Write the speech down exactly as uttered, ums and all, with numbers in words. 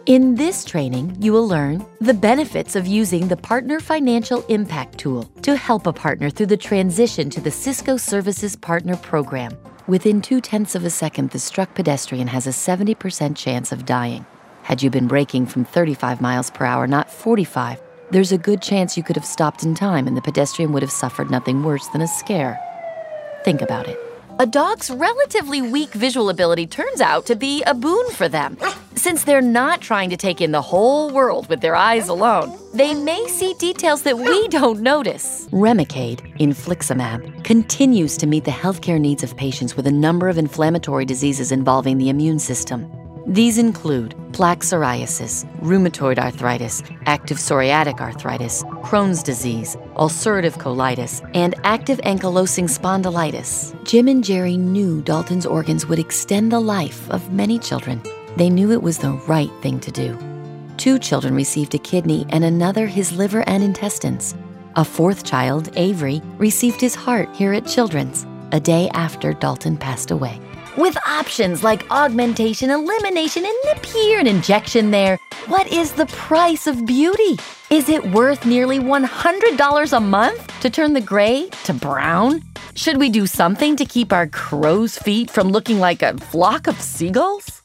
In this training, you will learn the benefits of using the Partner Financial Impact Tool to help a partner through the transition to the Cisco Services Partner Program. Within two-tenths of a second, the struck pedestrian has a seventy percent chance of dying. Had you been braking from thirty-five miles per hour, not forty-five, there's a good chance you could have stopped in time and the pedestrian would have suffered nothing worse than a scare. Think about it. A dog's relatively weak visual ability turns out to be a boon for them. Since they're not trying to take in the whole world with their eyes alone, they may see details that we don't notice. Remicade, infliximab, continues to meet the healthcare needs of patients with a number of inflammatory diseases involving the immune system. These include plaque psoriasis, rheumatoid arthritis, active psoriatic arthritis, Crohn's disease, ulcerative colitis, and active ankylosing spondylitis. Jim and Jerry knew Dalton's organs would extend the life of many children. They knew it was the right thing to do. Two children received a kidney and another his liver and intestines. A fourth child, Avery, received his heart here at Children's, a day after Dalton passed away. With options like augmentation, elimination, and nip here, an injection there, what is the price of beauty? Is it worth nearly one hundred dollars a month to turn the gray to brown? Should we do something to keep our crow's feet from looking like a flock of seagulls?